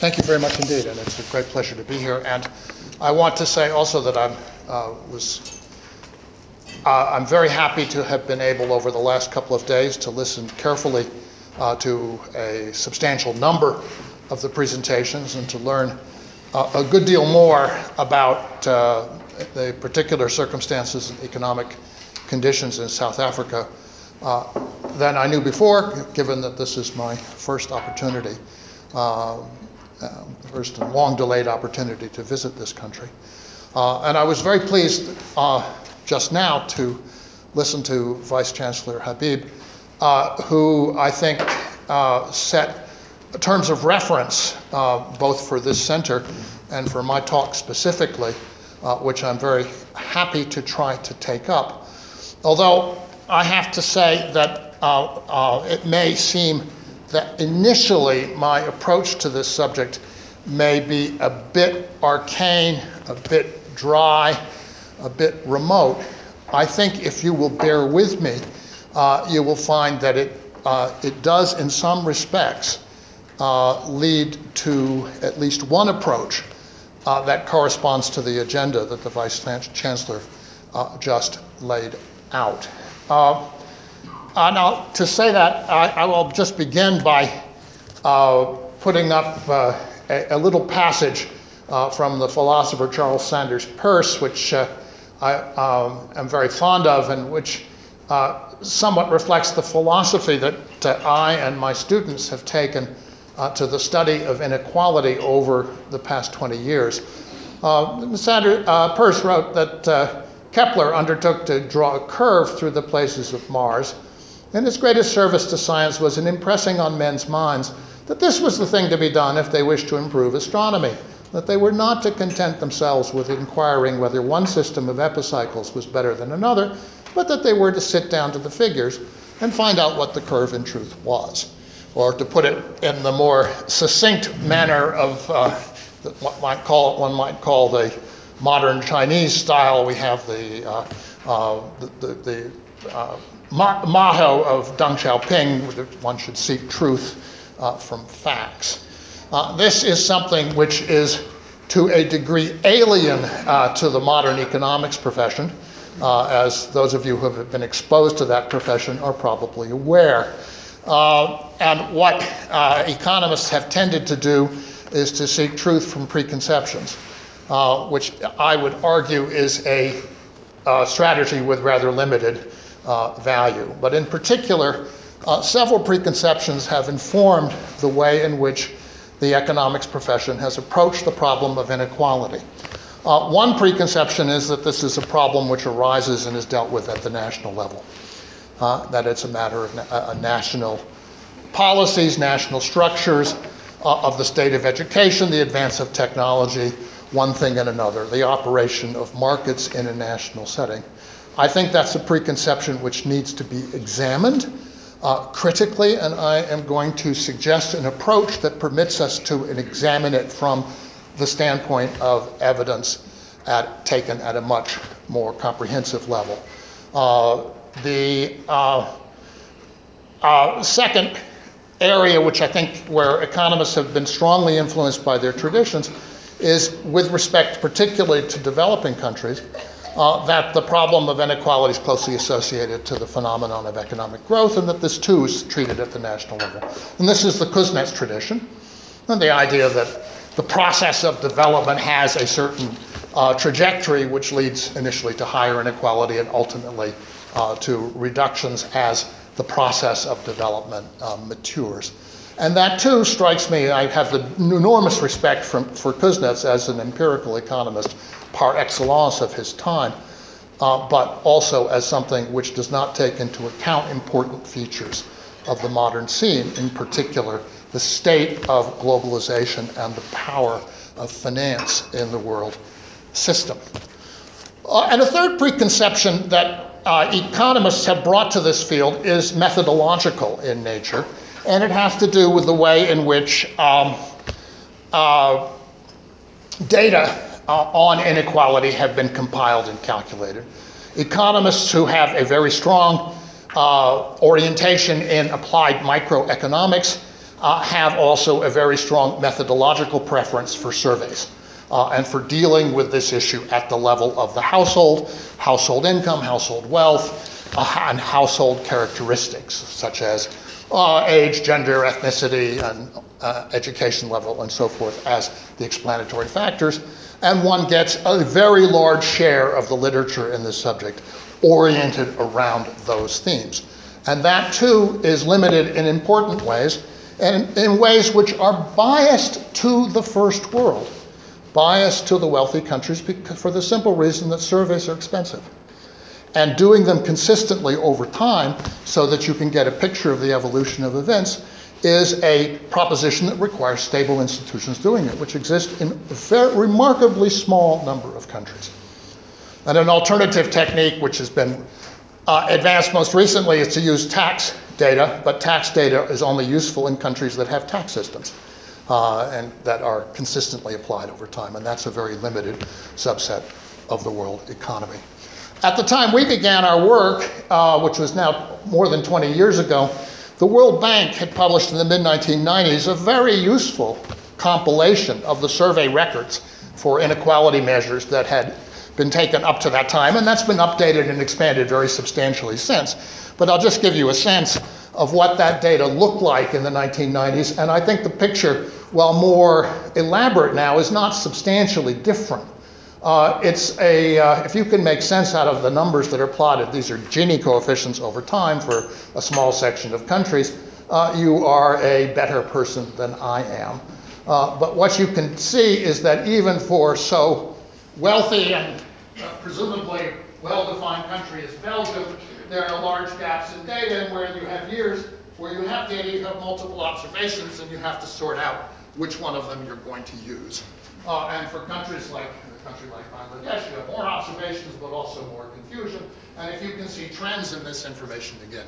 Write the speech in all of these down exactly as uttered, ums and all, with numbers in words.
Thank you very much indeed, and it's a great pleasure to be here. And I want to say also that I'm uh, was uh, I'm very happy to have been able over the last couple of days to listen carefully uh, to a substantial number of the presentations and to learn uh, a good deal more about uh, the particular circumstances and economic conditions in South Africa uh, than I knew before, given that this is my first opportunity. Uh, Um, first and long-delayed opportunity to visit this country. Uh, and I was very pleased uh, just now to listen to Vice Chancellor Habib, uh, who I think uh, set terms of reference uh, both for this center and for my talk specifically, uh, which I'm very happy to try to take up. Although I have to say that uh, uh, it may seem that initially my approach to this subject may be a bit arcane, a bit dry, a bit remote. I think if you will bear with me, uh, you will find that it, uh, it does in some respects uh, lead to at least one approach uh, that corresponds to the agenda that the Vice Chancellor uh, just laid out. Uh, Uh, now, to say that, I, I will just begin by uh, putting up uh, a, a little passage uh, from the philosopher Charles Sanders Peirce, which uh, I um, am very fond of, and which uh, somewhat reflects the philosophy that uh, I and my students have taken uh, to the study of inequality over the past twenty years. Uh, Sanders, uh, Peirce wrote that uh, Kepler undertook to draw a curve through the places of Mars, and his greatest service to science was in impressing on men's minds that this was the thing to be done if they wished to improve astronomy, that they were not to content themselves with inquiring whether one system of epicycles was better than another, but that they were to sit down to the figures and find out what the curve in truth was. Or to put it in the more succinct manner of uh, what might call, one might call the modern Chinese style, we have the, uh, uh, the, the, the uh, motto of Deng Xiaoping, that one should seek truth uh, from facts. Uh, this is something which is to a degree alien uh, to the modern economics profession, uh, as those of you who have been exposed to that profession are probably aware. Uh, and what uh, economists have tended to do is to seek truth from preconceptions, uh, which I would argue is a uh, strategy with rather limited Uh, value. But in particular, uh, several preconceptions have informed the way in which the economics profession has approached the problem of inequality. Uh, one preconception is that this is a problem which arises and is dealt with at the national level, uh, that it's a matter of na- uh, national policies, national structures, uh, of the state of education, the advance of technology, one thing and another, the operation of markets in a national setting. I think that's a preconception which needs to be examined uh, critically, and I am going to suggest an approach that permits us to examine it from the standpoint of evidence at, taken at a much more comprehensive level. Uh, the uh, uh, second area, which I think where economists have been strongly influenced by their traditions, is with respect particularly to developing countries, Uh, that the problem of inequality is closely associated to the phenomenon of economic growth, and that this too is treated at the national level. And this is the Kuznets tradition, and the idea that the process of development has a certain uh, trajectory which leads initially to higher inequality and ultimately uh, to reductions as the process of development uh, matures. And that too strikes me, I have the enormous respect for, for Kuznets as an empirical economist par excellence of his time, uh, but also as something which does not take into account important features of the modern scene, in particular the state of globalization and the power of finance in the world system. Uh, and a third preconception that uh, economists have brought to this field is methodological in nature, and it has to do with the way in which um, uh, data uh, on inequality have been compiled and calculated. Economists who have a very strong uh, orientation in applied microeconomics uh, have also a very strong methodological preference for surveys uh, and for dealing with this issue at the level of the household, household income, household wealth, uh, and household characteristics such as uh, age, gender, ethnicity, and uh, education level, and so forth as the explanatory factors. And one gets a very large share of the literature in this subject oriented around those themes. And that too is limited in important ways, and in ways which are biased to the first world, biased to the wealthy countries for the simple reason that surveys are expensive. And doing them consistently over time so that you can get a picture of the evolution of events is a proposition that requires stable institutions doing it, which exist in a very remarkably small number of countries. And an alternative technique which has been uh, advanced most recently is to use tax data, but tax data is only useful in countries that have tax systems uh, and that are consistently applied over time, and that's a very limited subset of the world economy. At the time we began our work, uh, which was now more than twenty years ago, the World Bank had published in the mid nineteen nineties a very useful compilation of the survey records for inequality measures that had been taken up to that time, and that's been updated and expanded very substantially since. But I'll just give you a sense of what that data looked like in the nineteen nineties, and I think the picture, while more elaborate now, is not substantially different. Uh, it's a, uh, if you can make sense out of the numbers that are plotted, these are Gini coefficients over time for a small section of countries, uh, you are a better person than I am. Uh, but what you can see is that even for so wealthy and uh, presumably well-defined country as Belgium, there are large gaps in data, and where you have years where you have data, you have multiple observations, and you have to sort out which one of them you're going to use. Uh, and for countries like a country like Bangladesh, you have more observations, but also more confusion. And if you can see trends in this information again,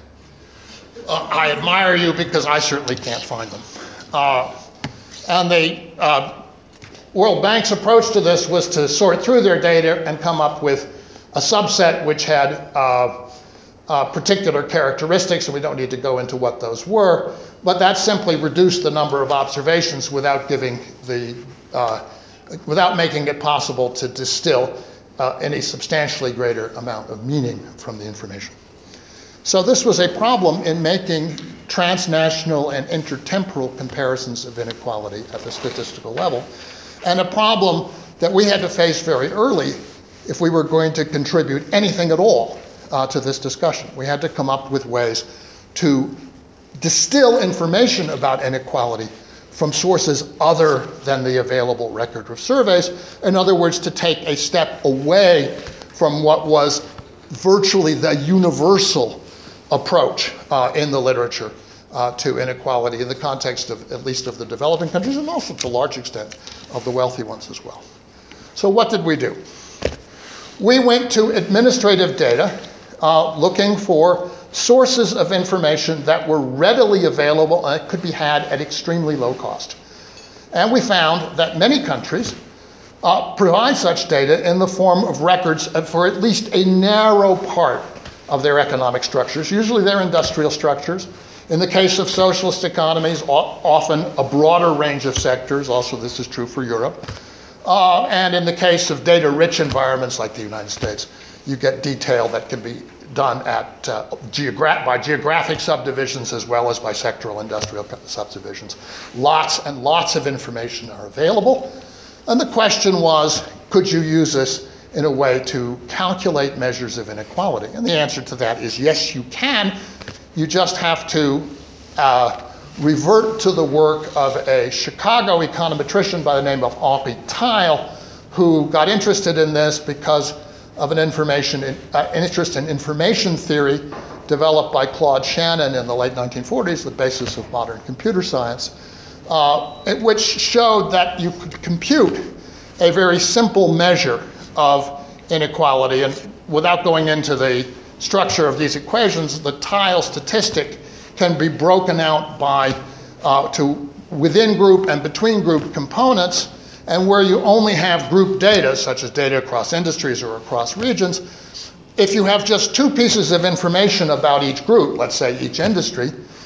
uh, I admire you because I certainly can't find them. Uh, and the uh, World Bank's approach to this was to sort through their data and come up with a subset which had uh, uh, particular characteristics, and we don't need to go into what those were, but that simply reduced the number of observations without giving the uh, without making it possible to distill uh, any substantially greater amount of meaning from the information. So this was a problem in making transnational and intertemporal comparisons of inequality at the statistical level, and a problem that we had to face very early if we were going to contribute anything at all uh, to this discussion. We had to come up with ways to distill information about inequality from sources other than the available record of surveys. In other words, to take a step away from what was virtually the universal approach uh, in the literature uh, to inequality in the context of, at least of the developing countries, and also to a large extent of the wealthy ones as well. So what did we do? We went to administrative data uh, looking for sources of information that were readily available and could be had at extremely low cost. And we found that many countries uh, provide such data in the form of records for at least a narrow part of their economic structures. Usually they're industrial structures. In the case of socialist economies, often a broader range of sectors. Also, this is true for Europe. Uh, and in the case of data-rich environments like the United States, you get detail that can be done at, uh, geogra- by geographic subdivisions as well as by sectoral industrial subdivisions. Lots and lots of information are available. And the question was, could you use this in a way to calculate measures of inequality? And the answer to that is yes, you can. You just have to uh, revert to the work of a Chicago econometrician by the name of Henri Theil, who got interested in this because of an information, uh, interest in information theory developed by Claude Shannon in the late nineteen forties, the basis of modern computer science, uh, which showed that you could compute a very simple measure of inequality. And without going into the structure of these equations, the Theil statistic can be broken out by uh, to within group and between group components. And where you only have group data, such as data across industries or across regions, if you have just two pieces of information about each group, let's say each industry,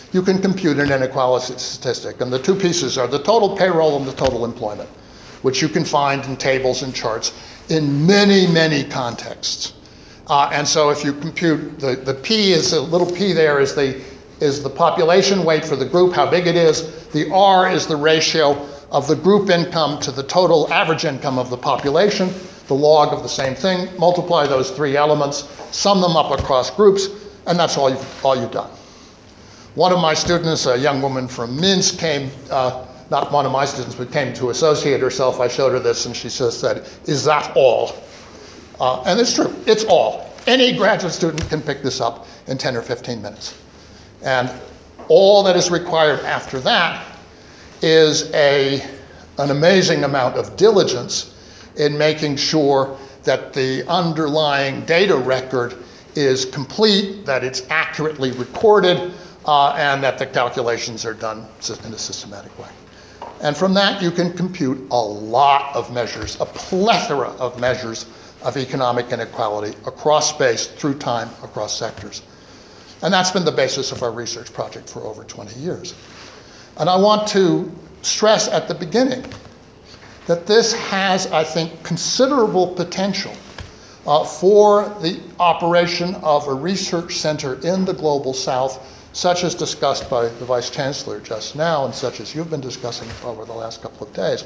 you can compute an inequality statistic. And the two pieces are the total payroll and the total employment, which you can find in tables and charts in many, many contexts. Uh, and so if you compute, the, the P is, a little p there is the, is the population weight for the group, how big it is. The R is the ratio of the group income to the total average income of the population, the log of the same thing. Multiply those three elements, sum them up across groups, and that's all you've, all you've done. One of my students, a young woman from Minsk, came, uh, not one of my students, but came to associate herself. I showed her this, and she says, said, is that all? Uh, and it's true, it's all. Any graduate student can pick this up in ten or fifteen minutes. And all that is required after that is a, an amazing amount of diligence in making sure that the underlying data record is complete, that it's accurately recorded, uh, and that the calculations are done in a systematic way. And from that, you can compute a lot of measures, a plethora of measures of economic inequality across space, through time, across sectors. And that's been the basis of our research project for over twenty years. And I want to stress at the beginning that this has, I think, considerable potential uh, for the operation of a research center in the Global South, such as discussed by the Vice Chancellor just now, and such as you've been discussing over the last couple of days,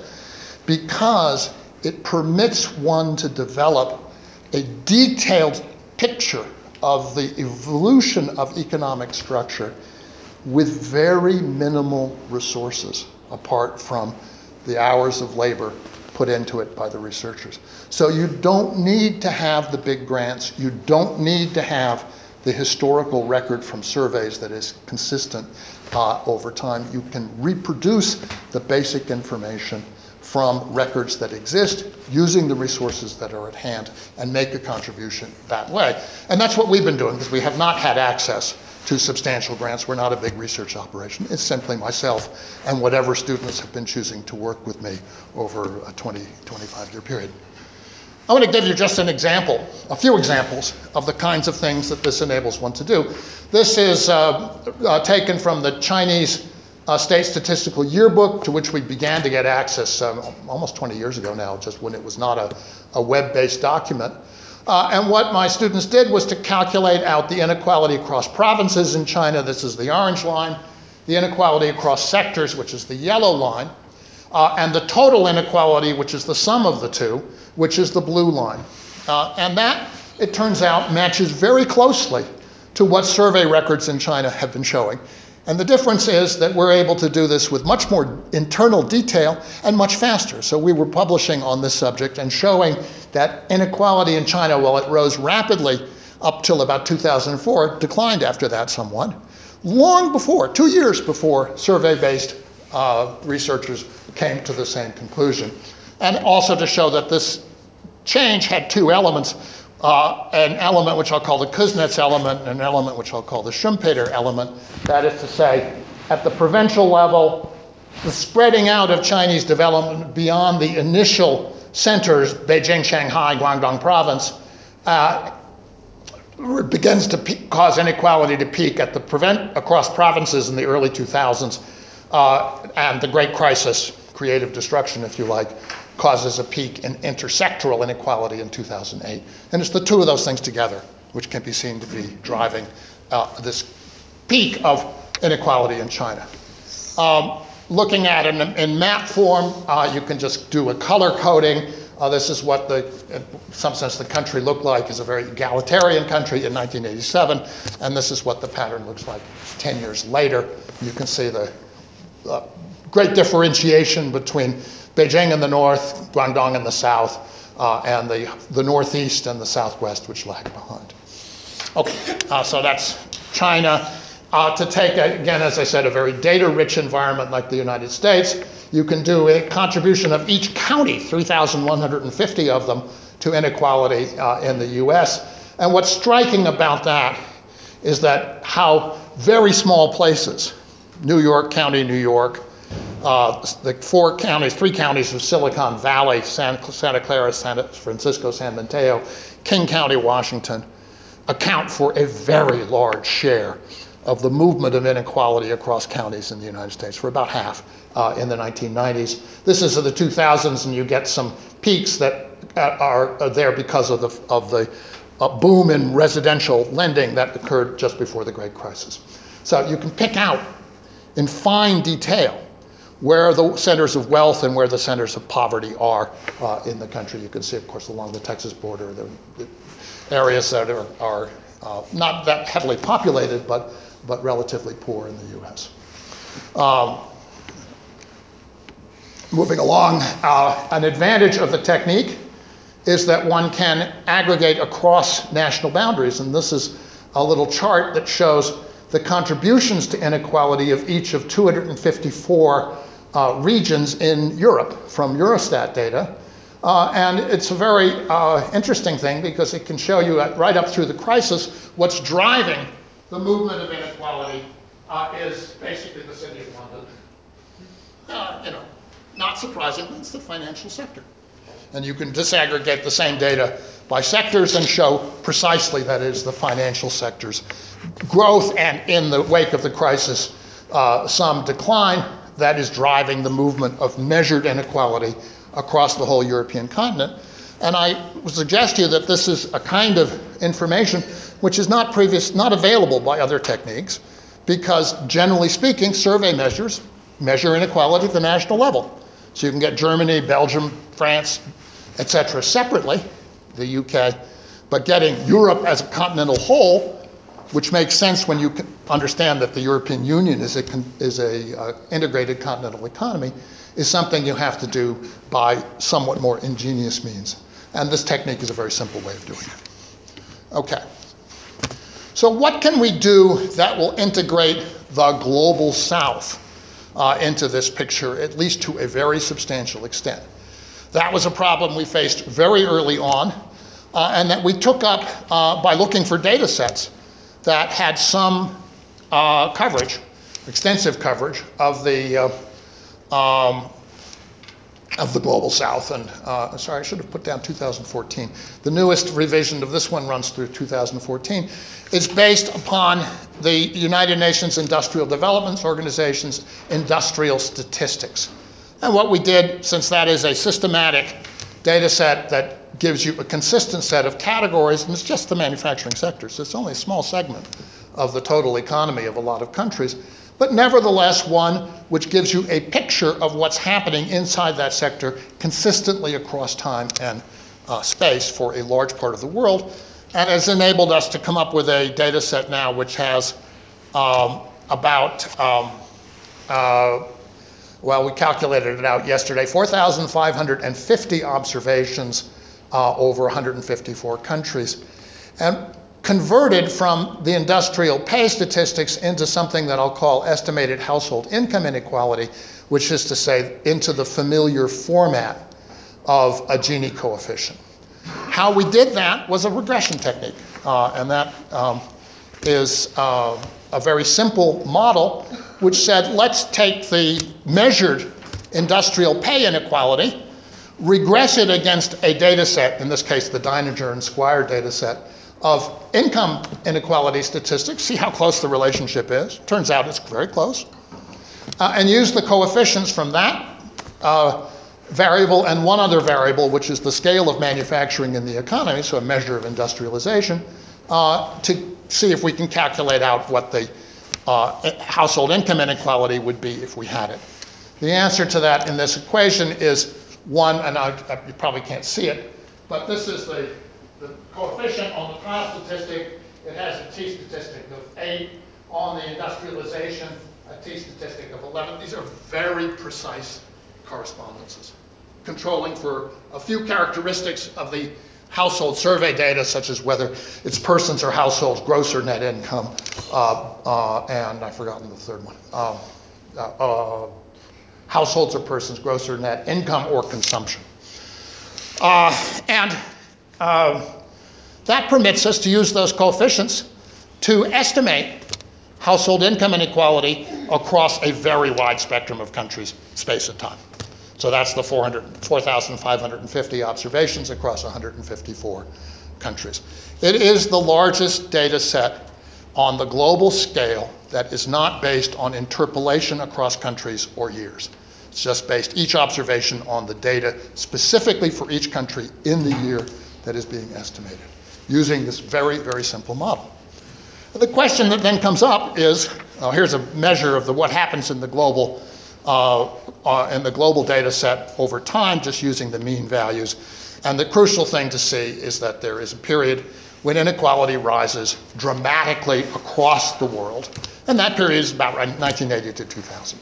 because it permits one to develop a detailed picture of the evolution of economic structure with very minimal resources, apart from the hours of labor put into it by the researchers. So you don't need to have the big grants, you don't need to have the historical record from surveys that is consistent uh, over time. You can reproduce the basic information from records that exist using the resources that are at hand and make a contribution that way. And that's what we've been doing, because we have not had access to substantial grants. We're not a big research operation. It's simply myself and whatever students have been choosing to work with me over a twenty, twenty-five year period. I want to give you just an example, a few examples of the kinds of things that this enables one to do. This is uh, uh, taken from the Chinese uh, State Statistical Yearbook, to which we began to get access um, almost twenty years ago now, just when it was not a, a web-based document. Uh, and what my students did was to calculate out the inequality across provinces in China, this is the orange line, the inequality across sectors, which is the yellow line, uh, and the total inequality, which is the sum of the two, which is the blue line. Uh, and that, it turns out, matches very closely to what survey records in China have been showing. And the difference is that we're able to do this with much more internal detail and much faster. So we were publishing on this subject and showing that inequality in China, while it rose rapidly up till about two thousand four, declined after that somewhat, long before, two years before survey-based uh, researchers came to the same conclusion. And also to show that this change had two elements. Uh, an element which I'll call the Kuznets element, and an element which I'll call the Schumpeter element. That is to say, at the provincial level, the spreading out of Chinese development beyond the initial centers, Beijing, Shanghai, Guangdong province, uh, begins to pe- cause inequality to peak at the prevent- across provinces in the early two thousands, uh, and the Great Crisis, creative destruction if you like, causes a peak in intersectoral inequality in two thousand eight. And it's the two of those things together which can be seen to be driving uh, this peak of inequality in China. Um, looking at it in, in map form, uh, you can just do a color coding. Uh, this is what the, in some sense, the country looked like as a very egalitarian country in nineteen eighty-seven, and this is what the pattern looks like ten years later. You can see the uh, great differentiation between Beijing in the north, Guangdong in the south, uh, and the, the northeast and the southwest, which lag behind. Okay, uh, so that's China. Uh, to take, again, as I said, a very data-rich environment like the United States, you can do a contribution of each county, three thousand one hundred fifty of them, to inequality uh, in the U S. And what's striking about that is that how very small places, New York County, New York, Uh, the four counties, three counties of Silicon Valley, San, Santa Clara, San Francisco, San Mateo, King County, Washington, account for a very large share of the movement of inequality across counties in the United States, for about half uh, in the nineteen nineties. This is in the two thousands, and you get some peaks that are, are there because of the, of the uh, boom in residential lending that occurred just before the Great Crisis. So you can pick out in fine detail where the centers of wealth and where the centers of poverty are uh, in the country. You can see, of course, along the Texas border, the, the areas that are, are uh, not that heavily populated, but, but relatively poor in the U S. Um, moving along, uh, an advantage of the technique is that one can aggregate across national boundaries. And this is a little chart that shows the contributions to inequality of each of two hundred fifty-four uh, regions in Europe from Eurostat data. Uh, and it's a very uh, interesting thing because it can show you at, right up through the crisis, what's driving the movement of inequality uh, is basically the City of London. Uh, you know, not surprisingly, it's the financial sector. And you can disaggregate the same data by sectors and show precisely that it is the financial sector's growth and, in the wake of the crisis, uh, some decline that is driving the movement of measured inequality across the whole European continent. And I would suggest to you that this is a kind of information which is not previous, not available by other techniques, because generally speaking, survey measures measure inequality at the national level. So you can get Germany, Belgium, France, et cetera separately, the U K, but getting Europe as a continental whole, which makes sense when you understand that the European Union is a, is a uh, integrated continental economy, is something you have to do by somewhat more ingenious means. And this technique is a very simple way of doing it. Okay. So what can we do that will integrate the global South uh, into this picture, at least to a very substantial extent? That was a problem we faced very early on, uh, and that we took up uh, by looking for data sets that had some uh, coverage, extensive coverage of the uh, um, of the global South. And uh, sorry, I should have put down two thousand fourteen. The newest revision of this one runs through two thousand fourteen. It's based upon the United Nations Industrial Development Organization's industrial statistics. And what we did, since that is a systematic data set that gives you a consistent set of categories, and it's just the manufacturing sector, so it's only a small segment of the total economy of a lot of countries, but nevertheless one which gives you a picture of what's happening inside that sector consistently across time and uh, space for a large part of the world, and has enabled us to come up with a data set now which has um, about um, uh, well, we calculated it out yesterday, four thousand five hundred fifty observations uh, over one hundred fifty-four countries. And converted from the industrial pay statistics into something that I'll call estimated household income inequality, which is to say into the familiar format of a Gini coefficient. How we did that was a regression technique, uh, and that um, is uh, a very simple model which said, let's take the measured industrial pay inequality, regress it against a data set, in this case the Deininger and Squire data set, of income inequality statistics, see how close the relationship is. Turns out it's very close. Uh, and use the coefficients from that uh, variable and one other variable, which is the scale of manufacturing in the economy, so a measure of industrialization, uh, to see if we can calculate out what the uh, household income inequality would be if we had it. The answer to that in this equation is one, and I, I, you probably can't see it, but this is the, the coefficient on the trial statistic. It has a t-statistic of eight. On the industrialization, a t-statistic of eleven. These are very precise correspondences, controlling for a few characteristics of the household survey data, such as whether it's persons or households, gross or net income, uh, uh, and I've forgotten the third one. Uh, uh, uh, households or persons, gross or net income or consumption. Uh, and uh, that permits us to use those coefficients to estimate household income inequality across a very wide spectrum of countries, space, and time. So that's the four thousand five hundred fifty observations across one hundred fifty-four countries. It is the largest data set on the global scale that is not based on interpolation across countries or years. It's just based each observation on the data specifically for each country in the year that is being estimated, using this very, very simple model. The question that then comes up is, uh, here's a measure of the, what happens in the global uh, uh, in the global data set over time, just using the mean values. And the crucial thing to see is that there is a period when inequality rises dramatically across the world, and that period is about nineteen eighty to two thousand.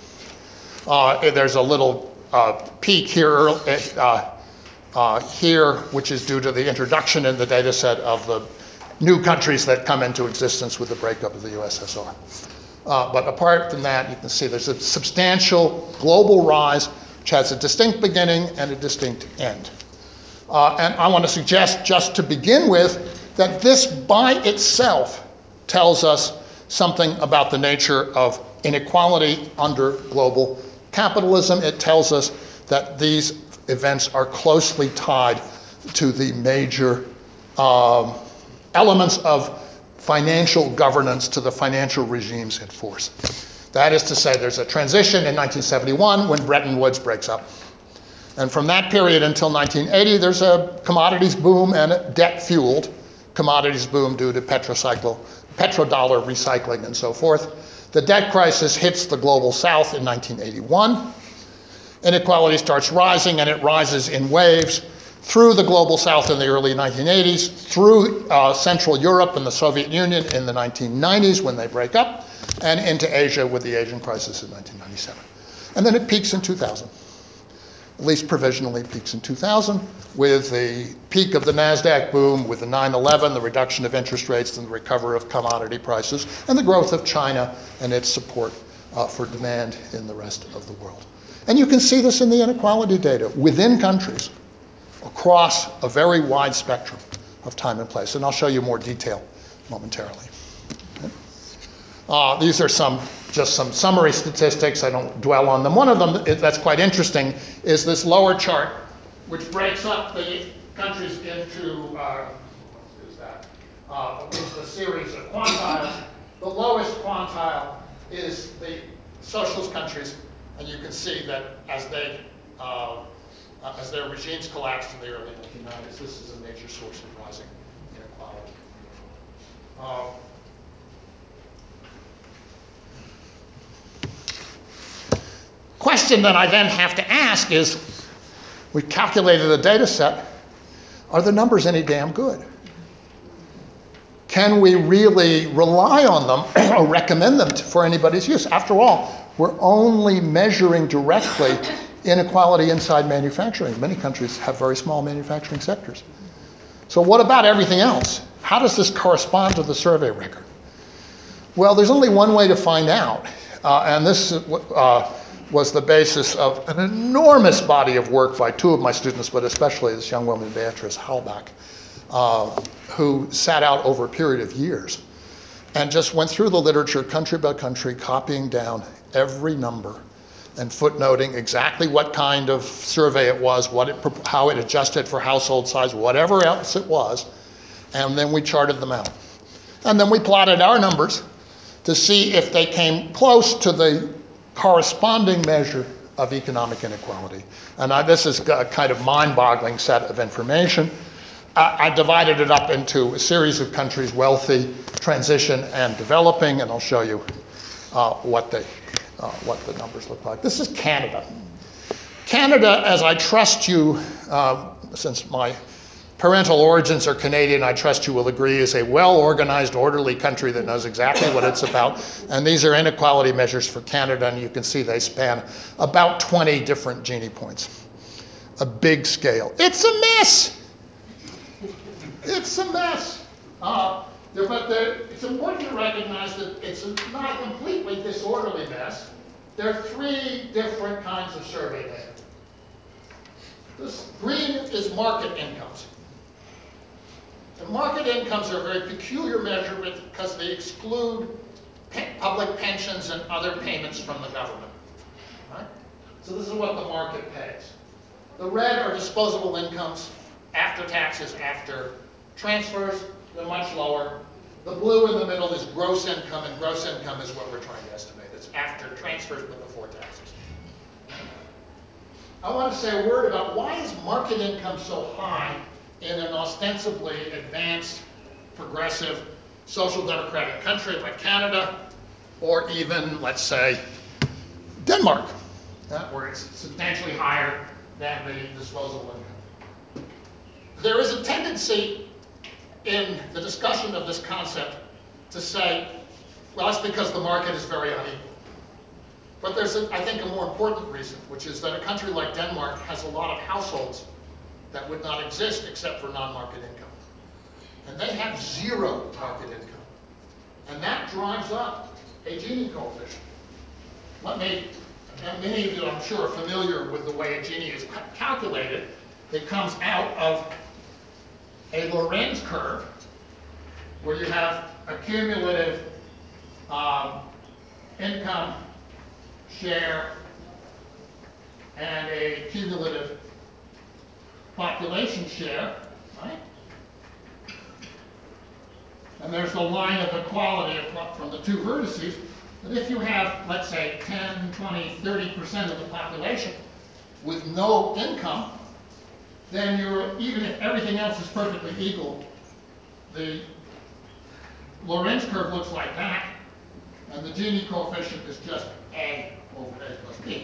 Uh, there's a little uh, peak here, uh, uh, here, which is due to the introduction in the data set of the new countries that come into existence with the breakup of the U S S R. Uh, but apart from that, you can see there's a substantial global rise, which has a distinct beginning and a distinct end. Uh, and I want to suggest, just to begin with, that this by itself tells us something about the nature of inequality under global capitalism. It tells us that these events are closely tied to the major um, elements of financial governance, to the financial regimes in force. That is to say, there's a transition in nineteen seventy-one when Bretton Woods breaks up. And from that period until nineteen eighty, there's a commodities boom and a debt-fueled commodities boom due to petrocycle, petrodollar recycling and so forth. The debt crisis hits the global south in nineteen eighty-one. Inequality starts rising, and it rises in waves through the global south in the early nineteen eighties, through uh, Central Europe and the Soviet Union in the nineteen nineties when they break up, and into Asia with the Asian crisis in nineteen ninety-seven. And then it peaks in two thousand. At least provisionally peaks in two thousand, with the peak of the NASDAQ boom, with the nine eleven, the reduction of interest rates and the recovery of commodity prices, and the growth of China and its support uh, for demand in the rest of the world. And you can see this in the inequality data within countries across a very wide spectrum of time and place. And I'll show you more detail momentarily. Uh, these are some, just some summary statistics. I don't dwell on them. One of them that's quite interesting is this lower chart, which breaks up the countries into, uh, what is that? Uh, into a series of quantiles. The lowest quantile is the socialist countries, and you can see that as they, uh, uh, as their regimes collapsed in the early nineteen nineties, this is a major source of rising inequality. Uh, Question that I then have to ask is, we calculated a data set, are the numbers any damn good? Can we really rely on them or recommend them to, for anybody's use? After all, we're only measuring directly inequality inside manufacturing. Many countries have very small manufacturing sectors. So what about everything else? How does this correspond to the survey record? Well, there's only one way to find out, uh, and this uh, was the basis of an enormous body of work by two of my students, but especially this young woman, Beatrice Halbach, uh, who sat out over a period of years and just went through the literature country by country, copying down every number and footnoting exactly what kind of survey it was, what it, how it adjusted for household size, whatever else it was, and then we charted them out. And then we plotted our numbers to see if they came close to the corresponding measure of economic inequality. And I, this is a kind of mind-boggling set of information. I, I divided it up into a series of countries, wealthy, transition, and developing, and I'll show you uh, what, they, uh, what the numbers look like. This is Canada. Canada, as I trust you, uh, since my parental origins are Canadian, I trust you will agree, is a well-organized, orderly country that knows exactly what it's about. And these are inequality measures for Canada, and you can see they span about twenty different Gini points. A big scale. It's a mess. It's a mess. Uh, but the, it's important to recognize that it's not a completely disorderly mess. There are three different kinds of survey data. This green is market incomes. The market incomes are a very peculiar measurement because they exclude pe public pensions and other payments from the government. Right? So this is what the market pays. The red are disposable incomes after taxes, after transfers. They're much lower. The blue in the middle is gross income, and gross income is what we're trying to estimate. It's after transfers but before taxes. I want to say a word about why is market income so high in an ostensibly advanced, progressive, social democratic country like Canada, or even, let's say, Denmark, uh, where it's substantially higher than the disposable income. There is a tendency in the discussion of this concept to say, well, it's because the market is very unequal. But there's, a, I think, a more important reason, which is that a country like Denmark has a lot of households that would not exist except for non-market income. And they have zero market income. And that drives up a Gini coefficient. Let me, and many of you, I'm sure, are familiar with the way a Gini is calculated. It comes out of a Lorenz curve where you have a cumulative um, income share and a cumulative population share, right? And there's the line of equality from the two vertices. But if you have, let's say, ten, twenty, thirty percent of the population with no income, then you're, even if everything else is perfectly equal, the Lorenz curve looks like that, and the Gini coefficient is just A over A plus B,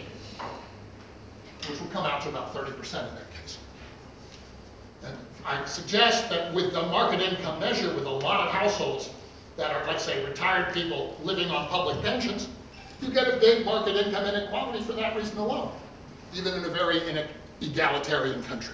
which will come out to about thirty percent in that case. And I suggest that with the market income measure, with a lot of households that are, let's say, retired people living on public pensions, you get a big market income inequality for that reason alone, even in a very egalitarian country.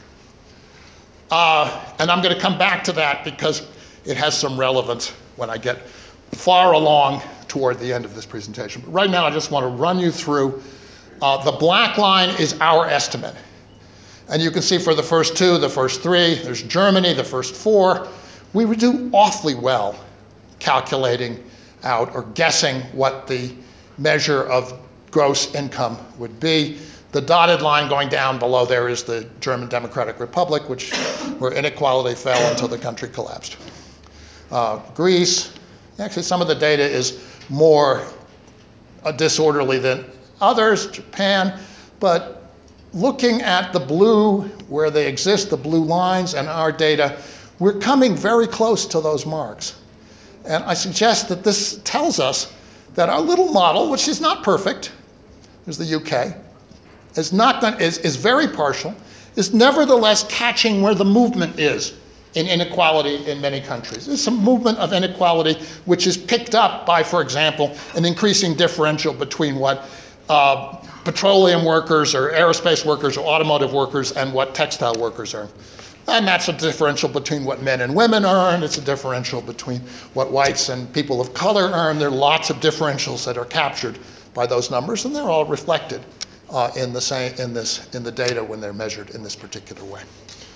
Uh, and I'm going to come back to that because it has some relevance when I get far along toward the end of this presentation. But right now, I just want to run you through. Uh, the black line is our estimate. And you can see for the first two, the first three, there's Germany, the first four. We would do awfully well calculating out or guessing what the measure of gross income would be. The dotted line going down below there is the German Democratic Republic, which where inequality fell until the country collapsed. Uh, Greece, actually some of the data is more uh, disorderly than others, Japan, but looking at the blue, where they exist, the blue lines and our data, we're coming very close to those marks. And I suggest that this tells us that our little model, which is not perfect, there's the U K, is, not done, is, is very partial, is nevertheless catching where the movement is in inequality in many countries. There's some movement of inequality which is picked up by, for example, an increasing differential between what uh, petroleum workers or aerospace workers or automotive workers and what textile workers earn. And that's a differential between what men and women earn. It's a differential between what whites and people of color earn. There are lots of differentials that are captured by those numbers, and they're all reflected uh, in the same in this in the data when they're measured in this particular way.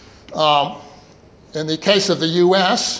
Um, in the case of the U S,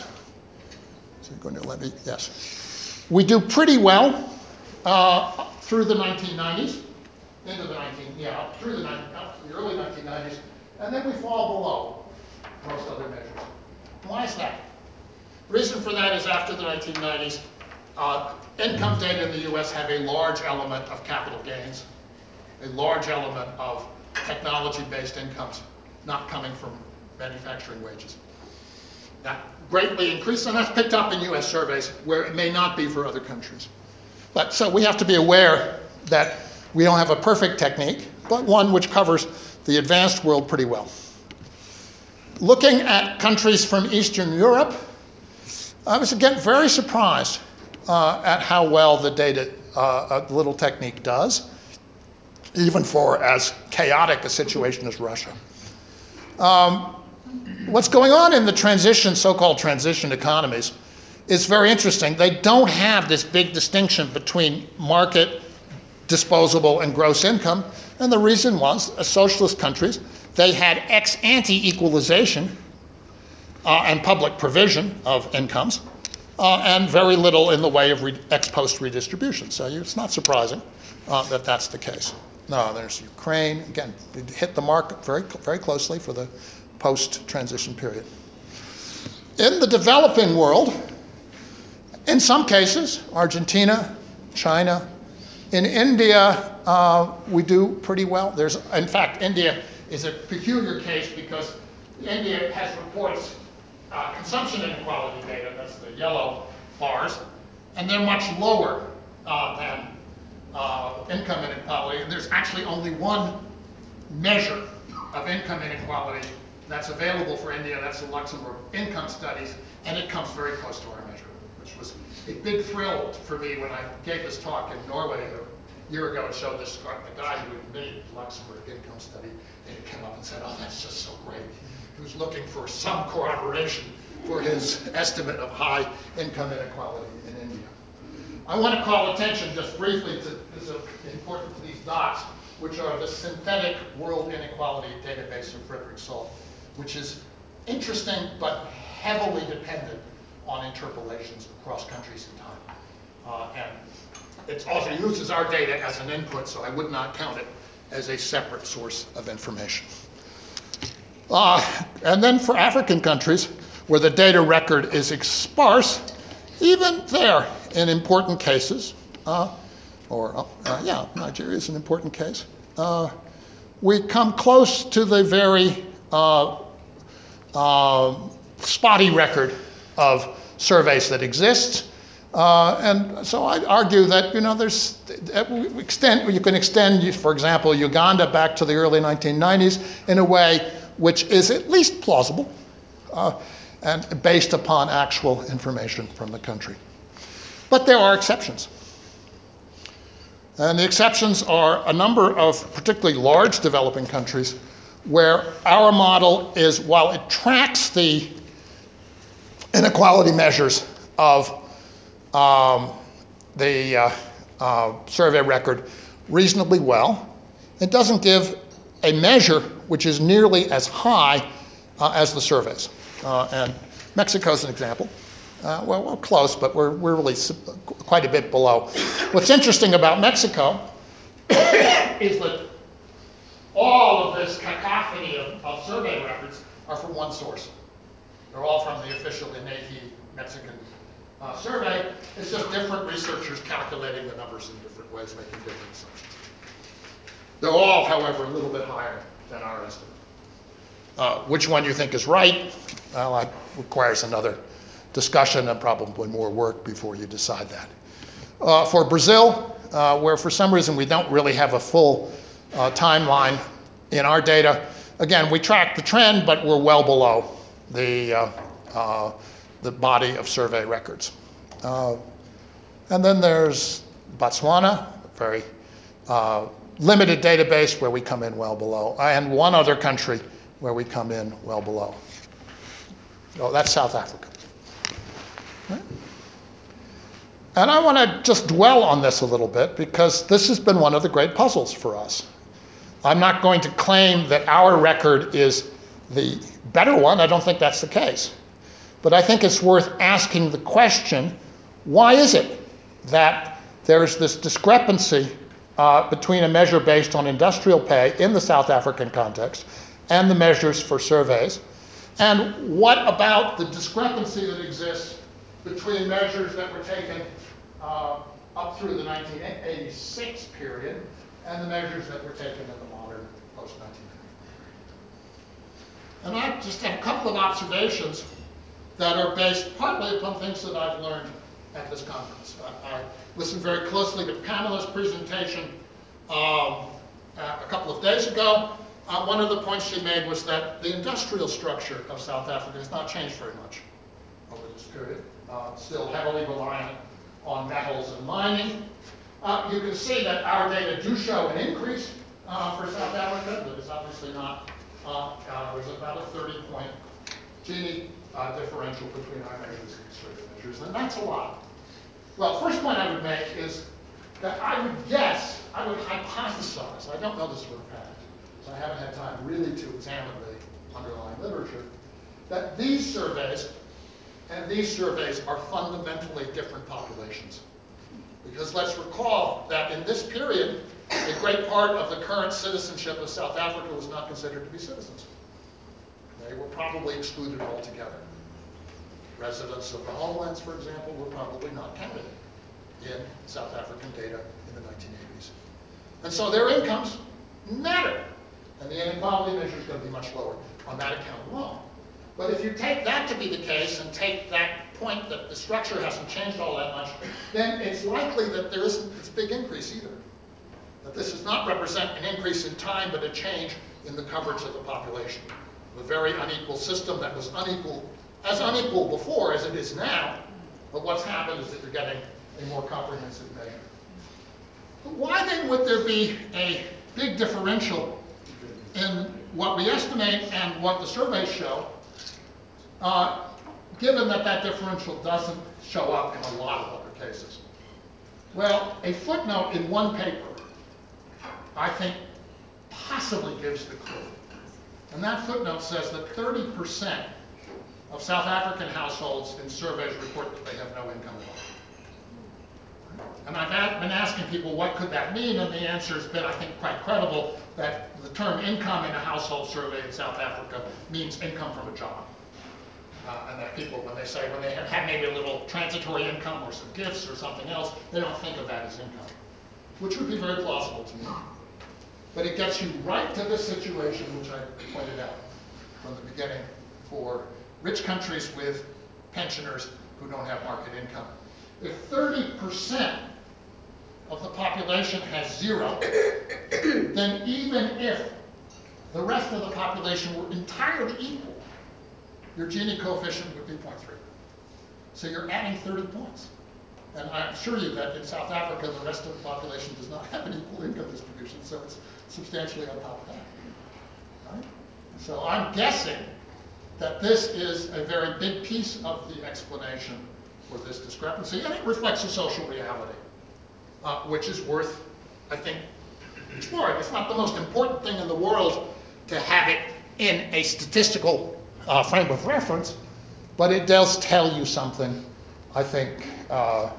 is it going to let me? Yes, we do pretty well uh, through the nineteen nineties. Into the nineteen, yeah, through the, the early nineteen nineties, and then we fall below most other measures. Why is that? The reason for that is after the nineteen nineties, uh, income data in the U S have a large element of capital gains, a large element of technology-based incomes not coming from manufacturing wages. That greatly increased, and that's picked up in U S surveys where it may not be for other countries. But so we have to be aware that we don't have a perfect technique, but one which covers the advanced world pretty well. Looking at countries from Eastern Europe, I was again very surprised uh, at how well the data, uh, a little technique does, even for as chaotic a situation as Russia. Um, what's going on in the transition, so-called transition economies is very interesting. They don't have this big distinction between market, disposable, and gross income. And the reason was, as socialist countries, they had ex-ante equalization uh, and public provision of incomes, uh, and very little in the way of re- ex-post redistribution. So it's not surprising uh, that that's the case. No, there's Ukraine. Again, it hit the mark very, very closely for the post-transition period. In the developing world, In some cases, Argentina, China, in India, uh, we do pretty well. There's, in fact, India is a peculiar case because India has reports uh, consumption inequality data, that's the yellow bars, and they're much lower uh, than uh, income inequality. And there's actually only one measure of income inequality that's available for India, that's the Luxembourg Income Studies, and it comes very close to our measure, which was a big thrill for me when I gave this talk in Norway a year ago and showed this the guy who had made the Luxembourg Income Study, and he came up and said, oh, that's just so great. He was looking for some corroboration for his estimate of high income inequality in India. I want to call attention just briefly to, this is important to these dots, which are the synthetic world inequality database of Frederick Salt, which is interesting but heavily dependent on interpolations across countries and time. Uh, and it also uses our data as an input, so I would not count it as a separate source of information. Uh, and then for African countries, where the data record is sparse, even there, in important cases, uh, or uh, yeah, Nigeria is an important case, uh, we come close to the very uh, uh, spotty record of surveys that exist. Uh, and so I argue that, you know, there's extend, you can extend, for example, Uganda back to the early nineteen nineties in a way which is at least plausible uh, and based upon actual information from the country. But there are exceptions. And the exceptions are a number of particularly large developing countries where our model is, while it tracks the inequality measures of um, the uh, uh, survey record reasonably well, it doesn't give a measure which is nearly as high uh, as the surveys. Uh, and Mexico's an example. Uh, well, we're close, but we're, we're really quite a bit below. What's interesting about Mexico is that all of this cacophony of, of survey records are from one source. They're all from the official INEGI Mexican uh, survey. It's just different researchers calculating the numbers in different ways, making different assumptions. They're all, however, a little bit higher than our estimate. Uh, which one you think is right? Well, that requires another discussion and probably more work before you decide that. Uh, for Brazil, uh, where for some reason we don't really have a full uh, timeline in our data, again, we track the trend, but we're well below the, uh, uh, the body of survey records. Uh, and then there's Botswana, a very uh, limited database where we come in well below, and one other country where we come in well below. Oh, that's South Africa. Right. And I want to just dwell on this a little bit because this has been one of the great puzzles for us. I'm not going to claim that our record is the better one. I don't think that's the case. But I think it's worth asking the question, why is it that there's this discrepancy uh, between a measure based on industrial pay in the South African context and the measures for surveys? And what about the discrepancy that exists between measures that were taken uh, up through the nineteen eighty-six period and the measures that were taken in the modern post nineteen ninety? And I just have a couple of observations that are based partly upon things that I've learned at this conference. I, I listened very closely to Pamela's presentation um, a couple of days ago. Uh, one of the points she made was that the industrial structure of South Africa has not changed very much over this period. Uh, still heavily reliant on metals and mining. Uh, you can see that our data do show an increase uh, for South Africa, but it's obviously not, uh, uh, there's about a thirty point Gini uh, differential between our measures and survey measures, and that's a lot. Well, first point I would make is that I would guess, I would hypothesize, I don't know this for a fact, so I haven't had time really to examine the underlying literature, that these surveys and these surveys are fundamentally different populations. Because let's recall that in this period, a great part of the current citizenship of South Africa was not considered to be citizens. They were probably excluded altogether. Residents of the homelands, for example, were probably not counted in South African data in the nineteen eighties. And so their incomes matter. And the inequality measure is going to be much lower on that account alone. But if you take that to be the case and take that point that the structure hasn't changed all that much, then it's likely that there isn't this big increase either. That this does not represent an increase in time, but a change in the coverage of the population. A very unequal system that was unequal, as unequal before as it is now, but what's happened is that you're getting a more comprehensive measure. But why then would there be a big differential in what we estimate and what the surveys show, uh, given that that differential doesn't show up in a lot of other cases? Well, a footnote in one paper, I think, possibly gives the clue. And that footnote says that thirty percent of South African households in surveys report that they have no income at all. And I've been asking people what could that mean, and the answer has been, I think, quite credible, that the term income in a household survey in South Africa means income from a job. Uh, and that people, when they say, when they have had maybe a little transitory income or some gifts or something else, they don't think of that as income, which would be very plausible to me. But it gets you right to this situation, which I pointed out from the beginning, for rich countries with pensioners who don't have market income. If thirty percent of the population has zero, then even if the rest of the population were entirely equal, your Gini coefficient would be zero point three. So you're adding thirty points. And I assure you that in South Africa, the rest of the population does not have an equal income distribution, so it's substantially on top of that. Right? So I'm guessing that this is a very big piece of the explanation for this discrepancy, and it reflects a social reality, uh, which is worth, I think, exploring. It's not the most important thing in the world to have it in a statistical uh, frame of reference, but it does tell you something, I think, uh,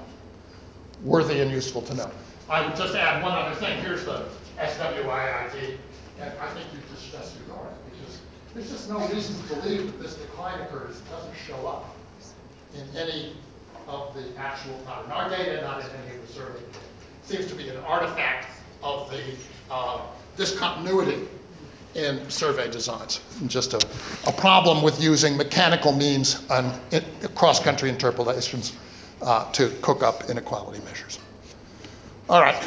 worthy and useful to know. I would just add one other thing. Here's the S W I I T, and I think you just just ignore it, because there's just no reason to believe that this decline occurs. It doesn't show up in any of the actual, not in our data, not in any of the survey data. It seems to be an artifact of the uh, discontinuity in survey designs. And just a, a problem with using mechanical means and cross-country interpolations uh, to cook up inequality measures. All right.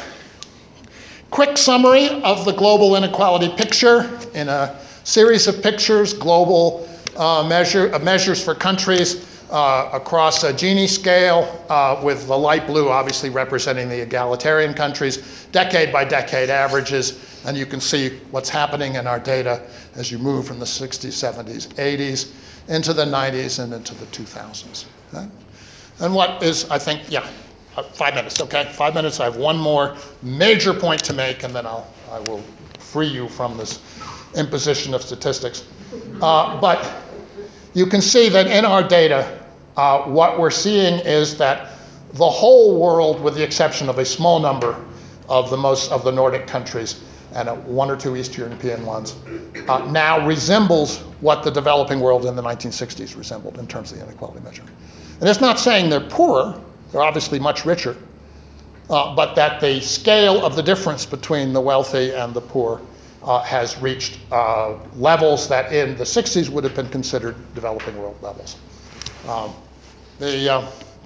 Quick summary of the global inequality picture in a series of pictures, global uh, measure, uh, measures for countries uh, across a Gini scale, uh, with the light blue obviously representing the egalitarian countries, decade by decade averages, and you can see what's happening in our data as you move from the sixties, seventies, eighties, into the nineties, and into the two thousands. Okay? And what is, I think, yeah, uh, five minutes, okay? Five minutes, I have one more major point to make, and then I'll, I will free you from this imposition of statistics. Uh, but you can see that in our data, uh, what we're seeing is that the whole world, with the exception of a small number of the most of the Nordic countries and uh, one or two East European ones, uh, now resembles what the developing world in the nineteen sixties resembled in terms of the inequality measure. And it's not saying they're poorer, they're obviously much richer, uh, but that the scale of the difference between the wealthy and the poor uh, has reached uh, levels that in the sixties would have been considered developing world levels. Um, the uh,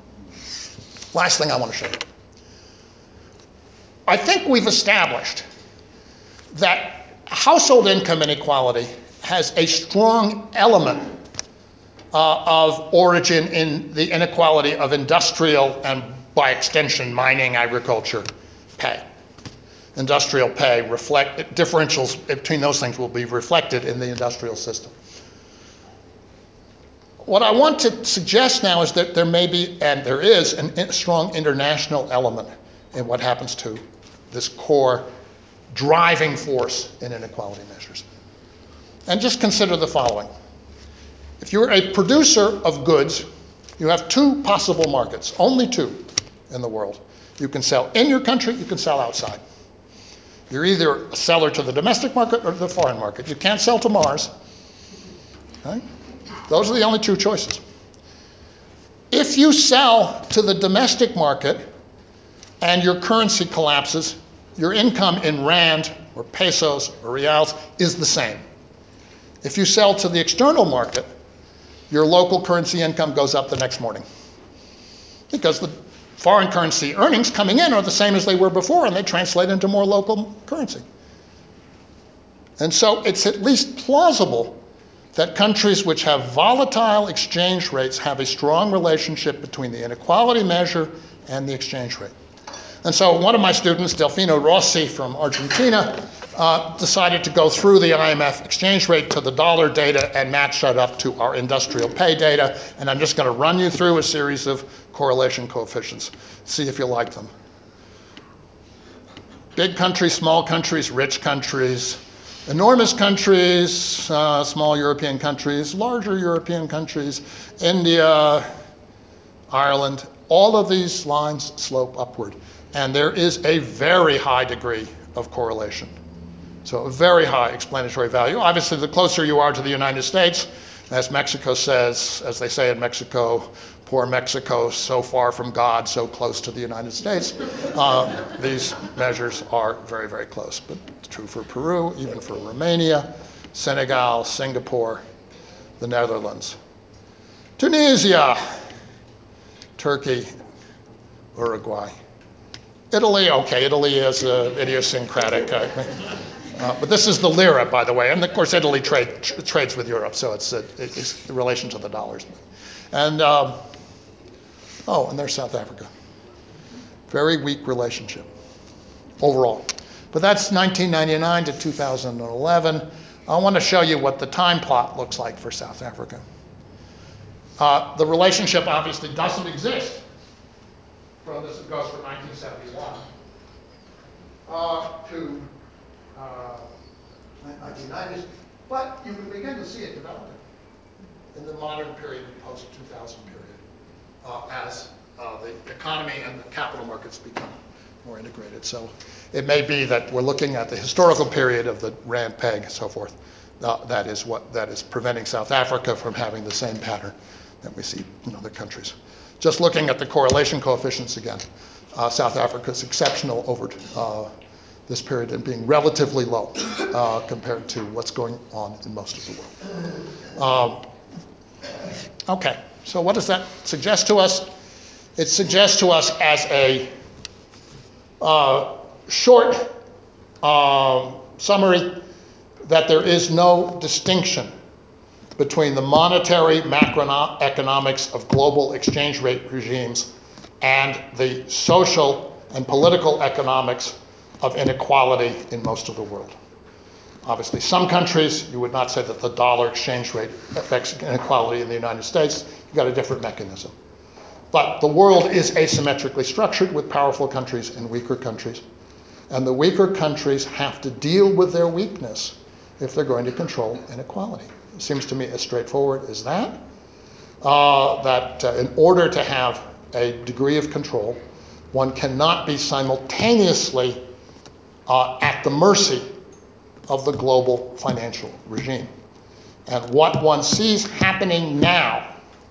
last thing I want to show you. I think we've established that household income inequality has a strong element uh, of origin in the inequality of industrial and, by extension, mining, agriculture pay. Industrial pay reflect differentials between those things will be reflected in the industrial system. What I want to suggest now is that there may be, and there is, a strong international element in what happens to this core driving force in inequality measures. And just consider the following. If you're a producer of goods, you have two possible markets, only two in the world. You can sell in your country, you can sell outside. You're either a seller to the domestic market or the foreign market. You can't sell to Mars. Okay? Those are the only two choices. if you sell to the domestic market and your currency collapses, your income in rand or pesos or reals is the same. If you sell to the external market, your local currency income goes up the next morning, because the foreign currency earnings coming in are the same as they were before, and they translate into more local currency. And so it's at least plausible that countries which have volatile exchange rates have a strong relationship between the inequality measure and the exchange rate. And so one of my students, Delfino Rossi from Argentina, uh, decided to go through the I M F exchange rate to the dollar data and match that up to our industrial pay data. And I'm just going to run you through a series of correlation coefficients, see if you like them. Big countries, small countries, rich countries, enormous countries, uh, small European countries, larger European countries, India, Ireland, all of these lines slope upward. And there is a very high degree of correlation. So a very high explanatory value. Obviously, the closer you are to the United States, as Mexico says, as they say in Mexico, poor Mexico, so far from God, so close to the United States, uh, these measures are very, very close. But it's true for Peru, even for Romania, Senegal, Singapore, the Netherlands, Tunisia, Turkey, Uruguay. Italy, okay, Italy is uh, idiosyncratic. Uh, uh, but this is the lira, by the way. And of course, Italy trade, tr- trades with Europe, so it's, uh, it's in relation to the dollars. And, um, oh, and there's South Africa. Very weak relationship overall. But that's nineteen ninety-nine to two thousand eleven. I want to show you what the time plot looks like for South Africa. Uh, the relationship obviously doesn't exist. From this, it goes from nineteen seventy-one uh, to uh, nineteen nineties, but you can begin to see it developing in the modern period, post two thousand period, uh, as uh, the economy and the capital markets become more integrated. So it may be that we're looking at the historical period of the rand peg and so forth. Uh, that is what that is preventing South Africa from having the same pattern that we see in other countries. Just looking at the correlation coefficients again, uh, South Africa is exceptional over uh, this period and being relatively low uh, compared to what's going on in most of the world. Um, okay, so what does that suggest to us? It suggests to us as a uh, short uh, summary that there is no distinction between the monetary macroeconomics of global exchange rate regimes and the social and political economics of inequality in most of the world. Obviously, some countries, you would not say that the dollar exchange rate affects inequality in the United States. You've got a different mechanism. But the world is asymmetrically structured with powerful countries and weaker countries. And the weaker countries have to deal with their weakness if they're going to control inequality. It seems to me as straightforward as that, uh, that uh, in order to have a degree of control, one cannot be simultaneously uh, at the mercy of the global financial regime. And what one sees happening now,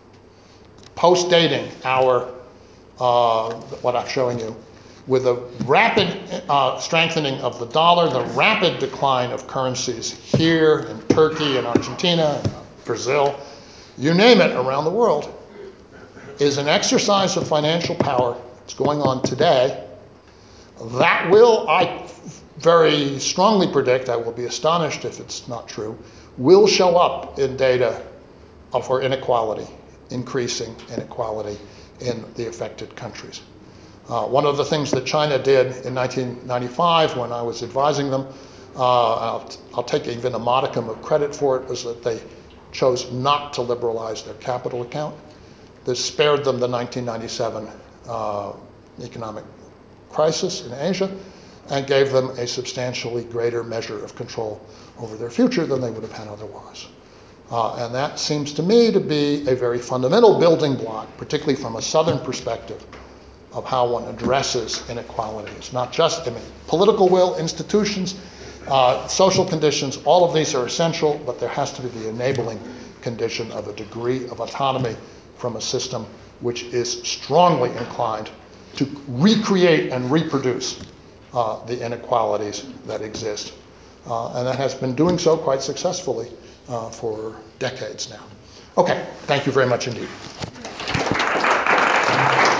post-dating our, uh, what I'm showing you, with a rapid uh, strengthening of the dollar, the rapid decline of currencies here in Turkey and Argentina, and Brazil, you name it around the world, is an exercise of financial power that's going on today. That will, I very strongly predict, I will be astonished if it's not true, will show up in data for inequality, increasing inequality in the affected countries. Uh, one of the things that China did in nineteen ninety-five when I was advising them, uh, I'll, I'll take even a modicum of credit for it, was that they chose not to liberalize their capital account. This spared them the nineteen ninety-seven uh, economic crisis in Asia and gave them a substantially greater measure of control over their future than they would have had otherwise. Uh, and that seems to me to be a very fundamental building block, particularly from a Southern perspective, of how one addresses inequality. It's not just, I mean, political will, institutions, uh, social conditions, all of these are essential, but there has to be the enabling condition of a degree of autonomy from a system which is strongly inclined to recreate and reproduce uh, the inequalities that exist. Uh, and that has been doing so quite successfully uh, for decades now. Okay, thank you very much indeed.